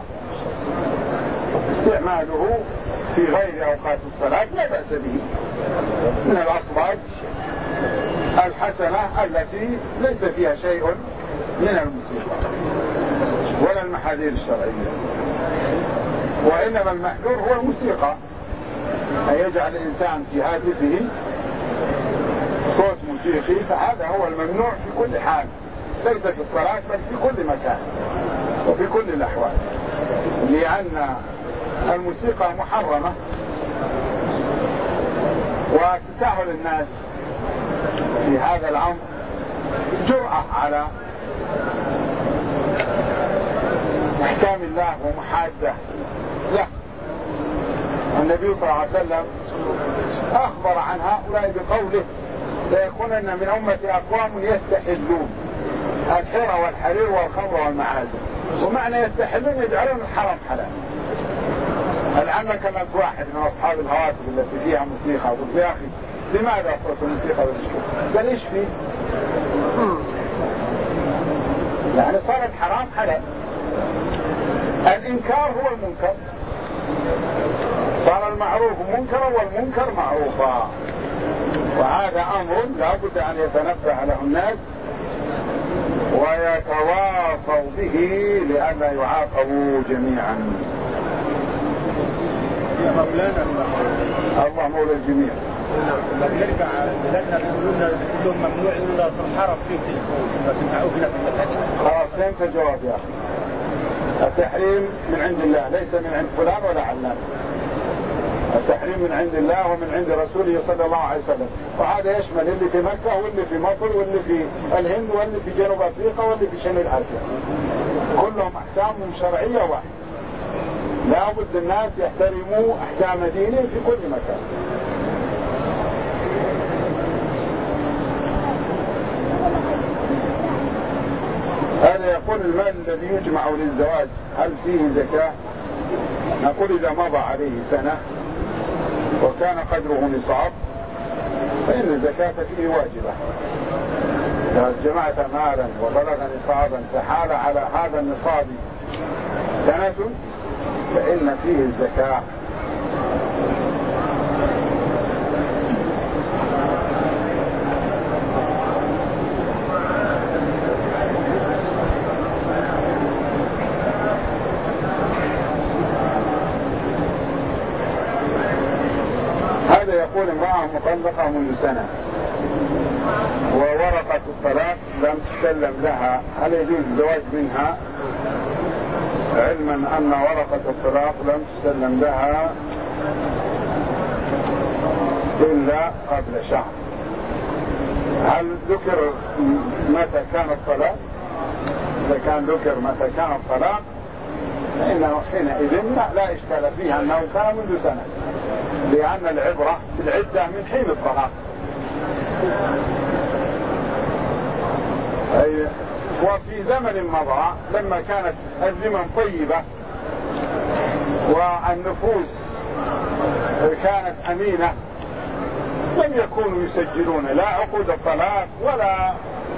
استعماله في غير أوقات الصلاة لا بأس به، من الأصوات الحسنة التي ليس فيها شيء من الموسيقى ولا المحاذير الشرعية. وإنما المحذور هو الموسيقى، أن يجعل الإنسان في هاتفه صوت موسيقي، فهذا هو الممنوع في كل حال، ليس في الصلاة بل في كل مكان وفي كل الأحوال، لأن الموسيقى محرمة. وتساهل الناس في هذا الأمر جرأة على أحكام الله ومحادة له. النبي صلى الله عليه وسلم أخبر عن هؤلاء بقوله: ليكونن من أمتي أقوام يستحلون الحرى والحرير والخمر والمعازف. ومعنى يستحلون يجعلون الحرام حلال. لعلك كانت واحد من أصحاب الهواتف التي فيها موسيقى قلت يا أخي لماذا صوت الموسيقى والمشكلة؟ قال إيش فيه؟ يعني صارت حرام حلال. الإنكار هو المنكر، صار المعروف منكرا والمنكر معروفا، وهذا أمر لا بد أن يتنبه له الناس ويتواصوا به لئلا يعاقبوا جميعا. مولانا الله مولى الجميع. لما نرجع بلادنا بيقولوا كلهم ممنوع الا في الحرم فيه تليفون، فتنفعوا هنا في المساجد. خلاص فهمت الجواب يا اخي. التحريم من عند الله ليس من عند فلان ولا علان. التحريم من عند الله ومن عند رسوله صلى الله عليه وسلم، وهذا يشمل اللي في مكة واللي في مصر واللي في الهند واللي في جنوب أفريقيا واللي في شمال آسيا، كلهم أحكامهم شرعية واحدة. لا بد الناس يحترموا أحكام دينهم في كل مكان. هذا يقول المال الذي يجمع للزواج هل فيه زكاة؟ نقول إذا مضى عليه سنة وكان قدره نصاب فإن الزكاة فيه واجبة. إذا جمعت مالا وبلغ نصابا فحال على هذا النصاب سنة فإن فيه الزكاة. هذا يقول امرأة مطلقة منذ سنة وورقة الطلاق لم تسلم لها، هل يجوز الزواج منها؟ علما أن ورقة الطلاق لم تسلم لها إلا قبل شهر. هل ذكر متى كان الطلاق؟ إذا كان ذكر متى كان الطلاق فإنه حينئذ لا إشكال فيها أنه كان منذ سنة، لأن العبرة في العدة من حين الطلاق. وفي زمن مضى لما كانت الزمن طيبة والنفوس كانت أمينة لم يكونوا يسجلون لا عقود الطلاق ولا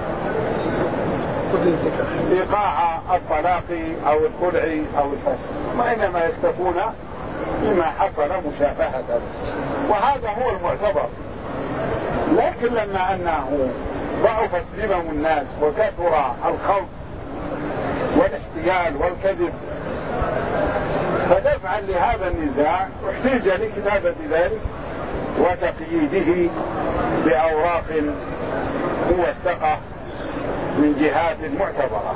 إيقاع الطلاق أو الخلع أو الفسخ، وإنما يكتفون بما حصل مشافهة، وهذا هو المعتبر. لكن لما أنه ضعفت ذمم الناس وكثر الخوف والاحتيال والكذب فدفعا لهذا النزاع احتاج لكتابة ذلك وتقييده بأوراق موثقة من جهات معتبرة.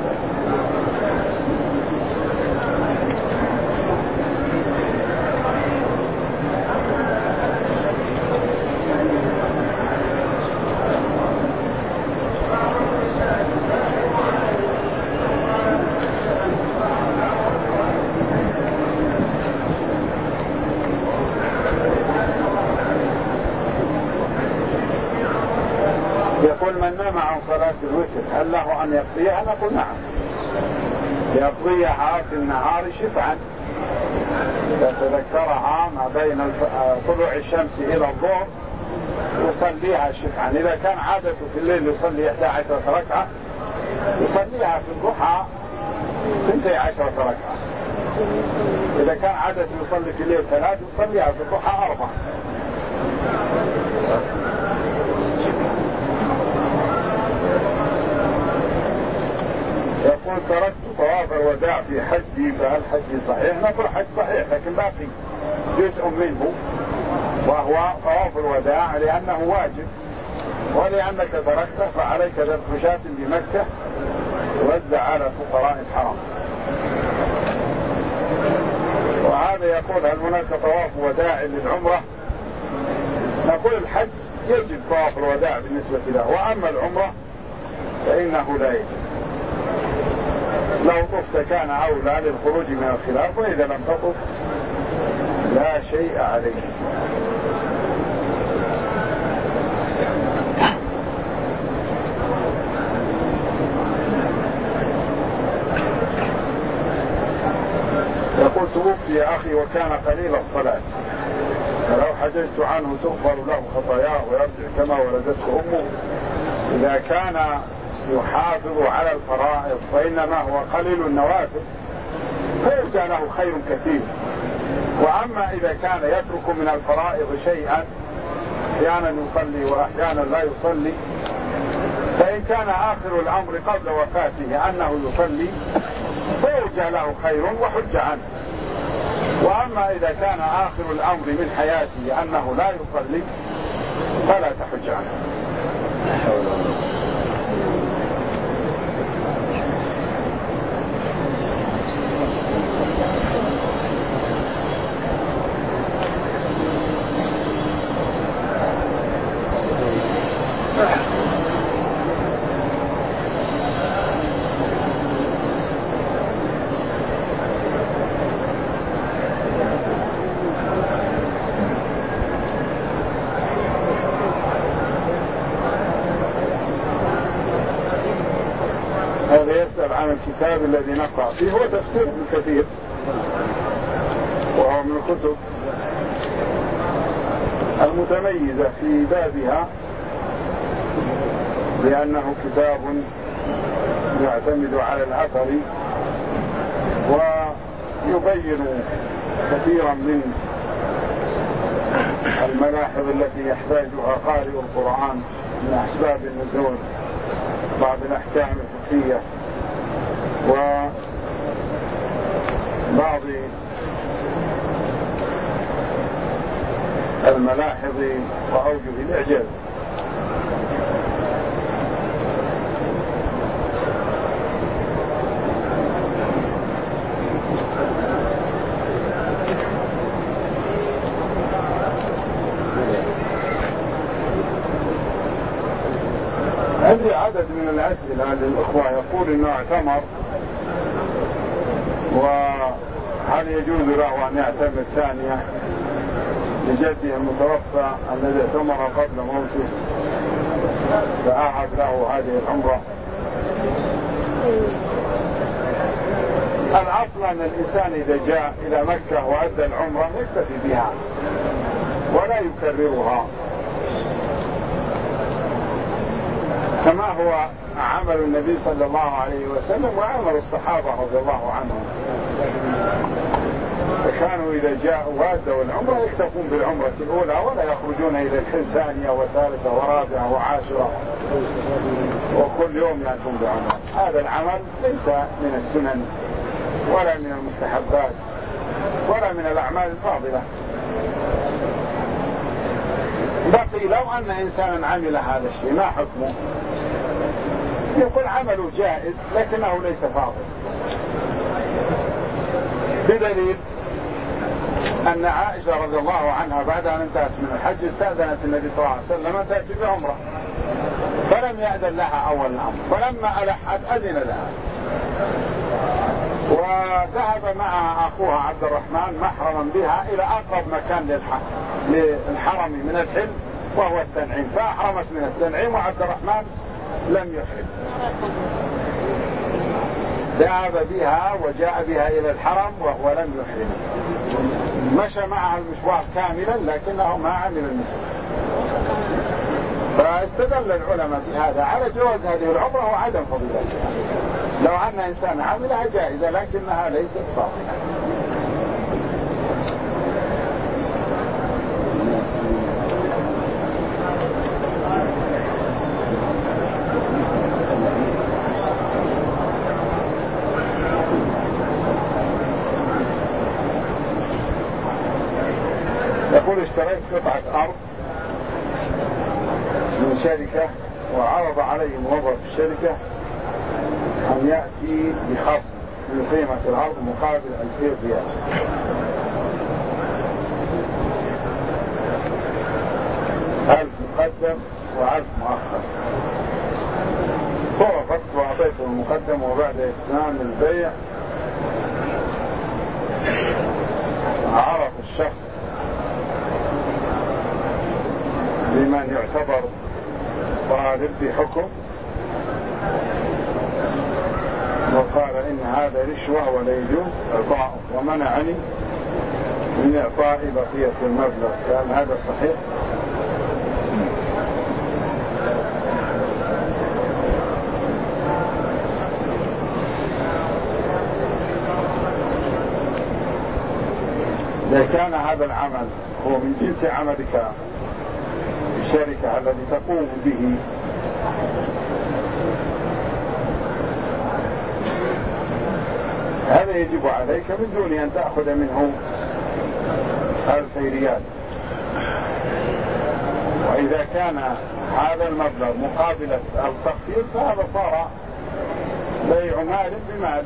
يقول من نام عن صلاة الوتر هل له أن يقضيها؟ نقول نعم، يقضيها في النهار شفعا، إذا تذكرها ما بين طلوع الشمس إلى الظهر يصليها شفعا. إذا كان عادته في الليل يصلي 11 ركعة يصليها في الضحى 12 ركعة. إذا كان عادته يصلي في الليل 3 يصليها في الضحى 4. يقول تركت طواف الوداع في حجي فهل حجي صحيح؟ نقول حج صحيح لكن باقي جزء منه وهو طواف الوداع لأنه واجب، ولأنك تركته فعليك ذبح شاة بمكة توزع على فقراء الحرم. وهذا يقول هل هناك طواف وداع للعمرة؟ نقول الحج يجب طواف الوداع بالنسبة له، وأما العمرة فإنه لا يجب. لو طفت كان أولى للخروج من الخلاف، وإذا لم تطف لا شيء عليه. يقول توفي أخي وكان قليل الصلاة فلو حججت عنه تغفر له خطاياه ويرجع كما ولدته أمه. إذا كان يحافظ على الفرائض فإنما هو قليل النوافل فيرجى له خير كثير. وأما إذا كان يترك من الفرائض شيئا أحيانا يصلي وأحيانا لا يصلي فإن كان آخر الأمر قبل وفاته أنه يصلي فيرجى له خير وحج عنه. وأما إذا كان آخر الأمر من حياته أنه لا يصلي فلا تحج عنه. الكتاب الذي نقرأ فيه هو تفسير ابن كثير، وهو من الكتب المتميزة في بابها لأنه كتاب يعتمد على الأثر ويبين كثيرا من الملاحظ التي يحتاجها قارئ القرآن من أسباب النزول، بعض الأحكام الفقهية، وبعض الملاحظ وأوجه الإعجاز. عندي عدد من الأسئلة للأخوة يقول إنه اعتمر، وهل يجوز له أن يعتمر ثانية لجده المتوفى الذي اعتمر قبل موته فأعد له هذه العمرة؟ الأصل أن الإنسان إذا جاء إلى مكة وأدى العمرة يكتفي بها ولا يكررها، كما هو عمل النبي صلى الله عليه وسلم وعمل الصحابة رضي الله عنهم، فكانوا إذا جاءوا وأدوا العمرة يكتفون بالعمرة الأولى ولا يخرجون إلى الحج ثانية وثالثة ورابعة وعاشرة وكل يوم يأتون بعمرة. هذا العمل ليس من السنن ولا من المستحبات ولا من الأعمال الفاضلة. بقي لو أن إنسانا عمل هذا الشيء ما حكمه؟ يقول عمله جائز لكنه ليس فاضل، بدليل أن عائشة رضي الله عنها بعد أن انتهت من الحج استأذنت النبي صلى الله عليه وسلم أن تأتي بعمرة، فلم يأذن لها أول الأمر، فلما ألحت أذن لها، وذهب معها أخوها عبد الرحمن محرما بها إلى أقرب مكان للحرم من الحل وهو التنعيم، فأحرمت من التنعيم وعبد الرحمن لم يحرم، ذهب بها وجاء بها إلى الحرم وهو لم يحرم، مشى معها المشوار كاملا لكنه ما عمل المشوار. فاستدل العلماء بهذا على جواز هذه العمرة وعدم فضيلتها، لو أن إنسان عملها جائزة لكنها ليست فاضلة. يقول اشتريت قطعة أرض من شركة وعرض علي موظف الشركة أن يأتي بخصم من قيمة الأرض مقابل 2000 ريال، ألف مقدم و1000 مؤخر، فوافقت وأعطيته المقدم، وبعد إتمام البيع عرف الشخص بمن يعتبر طالب بحكم وقال إن هذا رشوة ولا يجوز إعطاؤه، ومنعني من إعطاء بقية المبلغ، كان هذا صحيح؟ إذا كان هذا العمل هو من جنس عملك الشركة الذي تقوم به هذا يجب عليك من دون أن تأخذ منه 1000 ريال، وإذا كان هذا المبلغ مقابل التخفيض فهذا صار بيع مال بمال،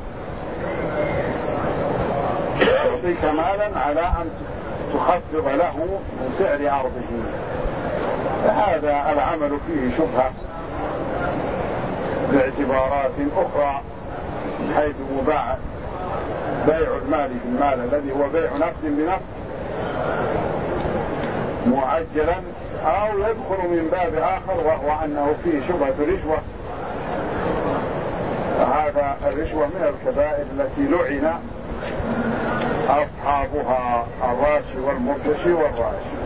يعطيك مالا على أن تخفض له من سعر أرضه، فهذا العمل فيه شبهة باعتبارات أخرى، حيث مباح بيع المال بالمال الذي هو بيع نفس بنفس معجلا، أو يدخل من باب آخر وهو أنه فيه شبهة رشوة، وهذا الرشوة من الكبائر التي لعن أصحابها، الراشي والمرتشي والراشي.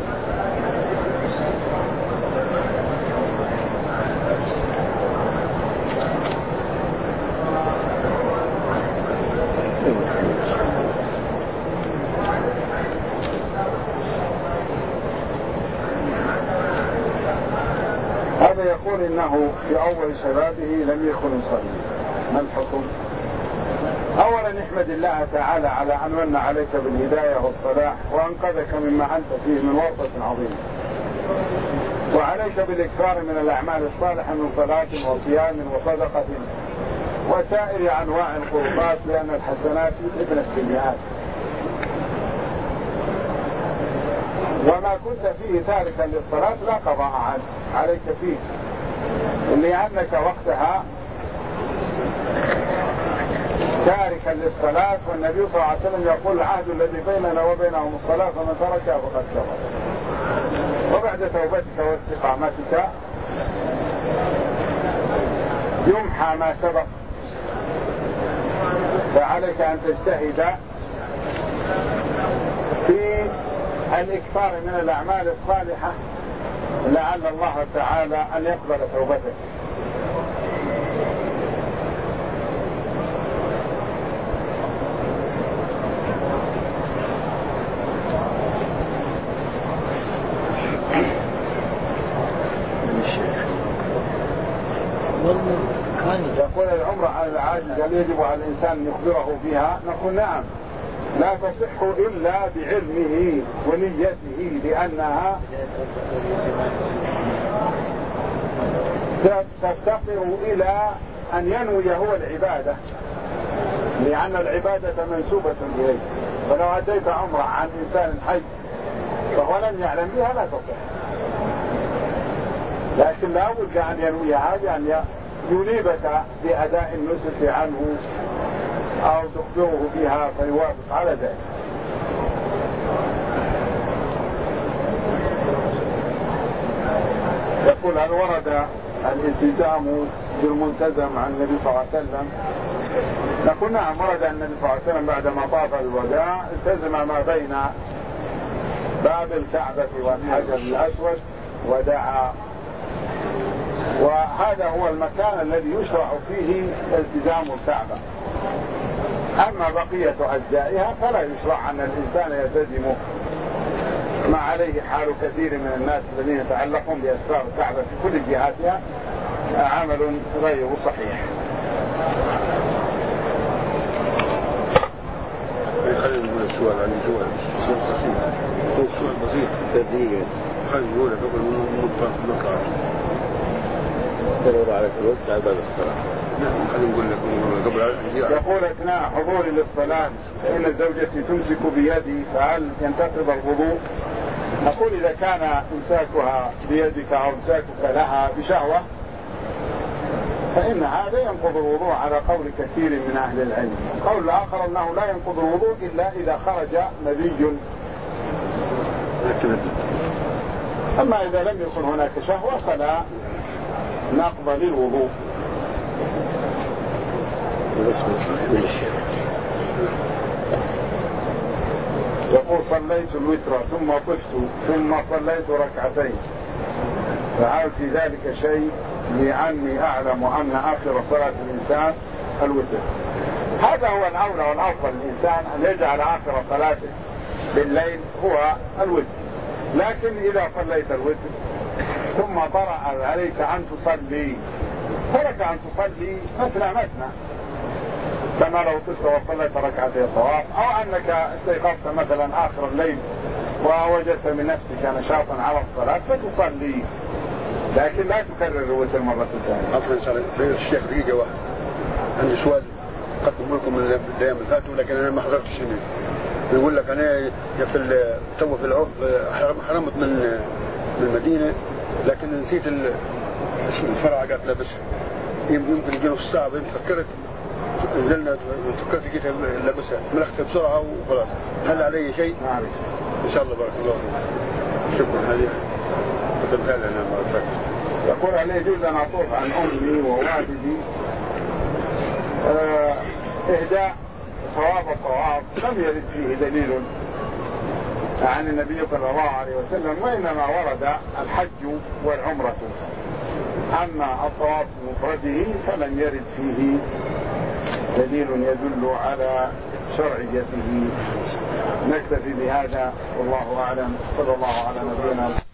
هذا يقول إنه في أول شبابه لم يكن يصلي، ما الحكم؟ أولا نحمد الله تعالى على أن من عليك بالهداية والصلاح وأنقذك مما أنت فيه من ورطة عظيمة، وعليك بالإكثار من الأعمال الصالحة من صلاة وصيام وصدقة وسائر أنواع القربات، لأن الحسنات يذهبن السيئات. وما كنت فيه تاركا للصلاة لا قضاء عليك فيه، لأنك وقتها تاركا للصلاة، والنبي صلى الله عليه وسلم يقول العهد الذي بيننا وبينهم الصلاة فمن تركها فقد كفر. وبعد توبتك واستقامتك يمحى ما سبق، فعليك أن تجتهد في الإكثار من الأعمال الصالحة لعل الله تعالى أن يقبل توبتك. يقول العمرة على العاجز هل يجب على الإنسان أن يخبره فيها؟ نقول نعم، لا تصح إلا بعلمه ونيته، لأنها تفتقر إلى أن ينوي هو العبادة، لأن العبادة منسوبة إليه. ولو أديت عمرة عن إنسان حي فهو لم يعلم بها لا تصح، لكن لا بد أن ينويها بأن ينيبك بأداء النسك عنه أو تخبره بها فيوافق على ذلك. يقول هل ورد الالتزام بالملتزم عن النبي صلى الله عليه وسلم؟ نقول نعم، ورد أن النبي صلى الله عليه وسلم بعدما طاف الوداع التزم ما بين باب الكعبة والحجر الأسود ودعا، وهذا هو المكان الذي يشرع فيه التزام الكعبة. أما بقية أجزائها فلا يشرع أن الإنسان يلتزم، ما عليه حال كثير من الناس الذين يتعلقون بأسرار الكعبة في كل جهاتها عمل غير صحيح. خلينا نقول السؤال عن الجوال، سؤال صحيح، هو سؤال بسيط تدريجيا. خلينا نقول قبل نطلع تدور على الوقت على باب الصلاة. نعم خلينا نقول لكم قبل. يقول أثناء حضوري للصلاة فإن زوجتي تمسك بيدي، فهل ينتقض الوضوء؟ نقول إذا كان إمساكها بيدك أو إمساكك لها بشهوة فإن هذا ينقض الوضوء على قول كثير من أهل العلم. القول الآخر أنه لا ينقض الوضوء إلا إذا خرج مذي. أما إذا لم يكن هناك شهوة فلا نقض للوضوء. يقول صليت الوتر ثم طفت ثم صليت ركعتين، فهل في ذلك شيء لأني أعلم أن آخر صلاة الإنسان الوتر؟ هذا هو الأولى والأفضل للإنسان أن يجعل آخر صلاته بالليل هو الوتر، لكن إذا صليت الوتر ثم طرأ عليك أن تصلي فلك أن تصلي مثنى كما لو طفت وصليت ركعتي الطواف، أو أنك استيقظت مثلا آخر الليل ووجدت من نفسك نشاطا على الصلاة فتصلي، لكن لا تكرر الوتر مرة ثانية. عفوا إن شاء الله الشيخ دقيقة واحدة، عندي سؤال قدم لكم من الأيام اللي فاتوا لكن أنا ما حضرتش منه. يقول لك أنا في تو في العرف حرمت من المدينة لكن نسيت الفرعة قالت لابسها، يمكن يجي نص ساعة فكرت نزلنا فكرت جيت لابسها ملختها بسرعة وخلاص، هل علي شيء؟ نعم إن شاء الله بارك الله فيك. شكرا. هذه قدمتها لنا المرة. يقول هل يجوز أن أطوف عن أمي ووالدي إهداء ثواب الطواف لم يرد فيه دليل عن النبي صلى الله عليه وسلم، وإنما ورد الحج والعمرة. أما الطواف بمفرده فلم يرد فيه دليل يدل على شرعيته. نكتفي بهذا والله أعلم. صلى الله على نبينا